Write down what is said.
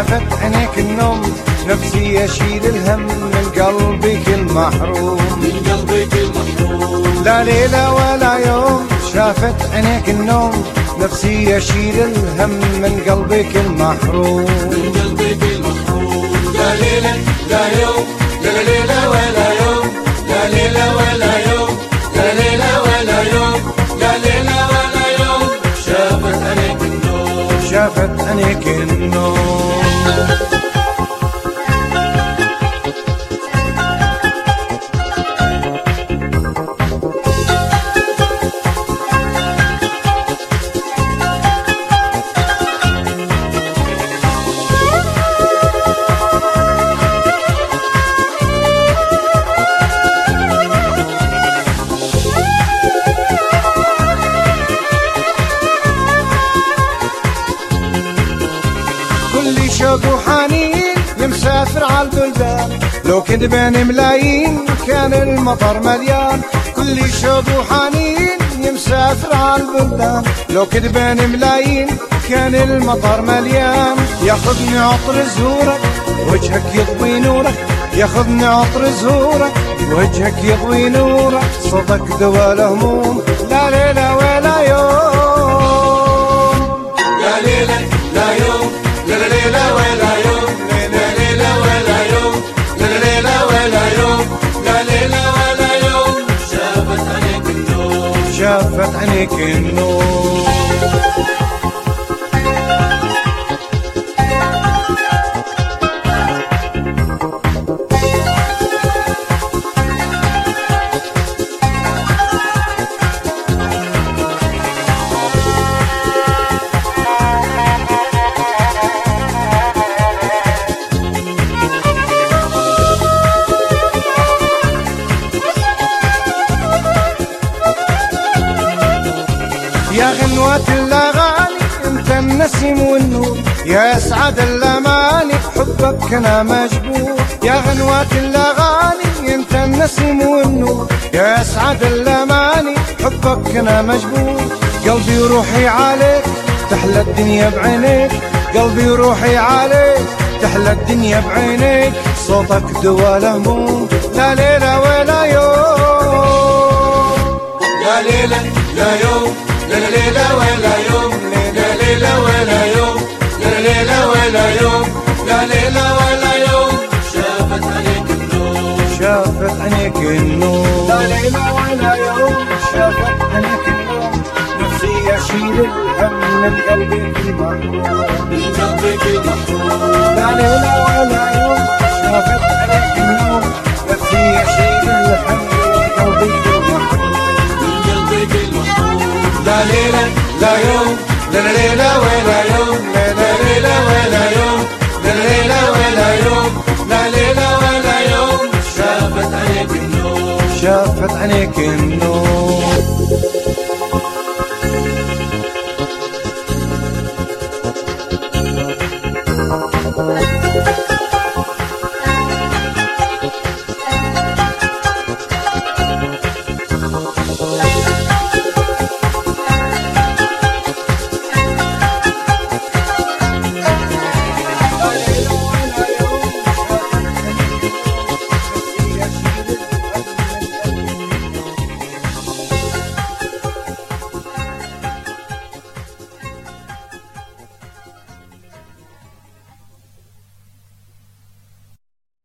شافت عينيك النوم، نفسي اشيل الهم من قلبك المحروم، من قلبك المحروم. لا ليلة ولا يوم شافت عينيك النوم، نفسي اشيل الهم من قلبك المحروم، من قلبك المحروم. لا ليلة لا يوم، لا ليلة ولا يوم، لا ليلة ولا يوم، لا ليلة ولا يوم، لا ليلة ولا يوم. شافت عينيك النوم، شافت عينيك النوم. كل شوق وحنين يمسافر عالبلدان، لو كذبان ملايين كان المطر مليان. كل شوق وحنين يمسافر عالبلدان، لو كذبان ملايين كان المطر مليان. ياخذني عطر زهورك وجهك يضوي نورك، ياخذني عطر زهورك وجهك يضوي نورك، صوتك دوا الهموم لا ليلة ولا يوم، لا ليلة لا يوم، لا ليلة ولا يوم، لا ليلة ولا يوم، لا ليلة ولا يوم، لا ليلة ولا يوم. شافت عينيك النوم، شافت عينيك النوم. يا غنوة الأغاني انت النسيم والنور، يا اسعد الاماني بحبك انا مجبور. يا غنوة الأغاني انت النسيم والنور، يا اسعد الاماني بحبك انا مجبور. قلبي وروحي عليك تحلى الدنيا بعينيك، قلبي وروحي عليك تحلى الدنيا بعينيك، صوتك دوا الهموم لا ليلة ولا يوم، لا ليلة لا يوم، لا ليلة ولا يوم، لا ليلة ولا يوم، لا ليلة ولا يوم، لا ليلة ولا يوم. شافت عينيك النوم، شافت عينيك النوم، لا ليلة ولا يوم شافت عينيك النوم، نفسي اشيل الهم من قلبك المحروم، من قلبك المحروم. لا ليلة ولا يوم شافت عينيك النوم، نفسي اشيل الهم من قلبك المحروم، من قلبك المحروم. لا ليلة لا يوم، لا ليلة ولا يوم، لا ليلة ولا يوم، لا ليلة ولا يوم، لا ليلة ولا يوم. شافت عينيك النوم، شافت عينيك النوم.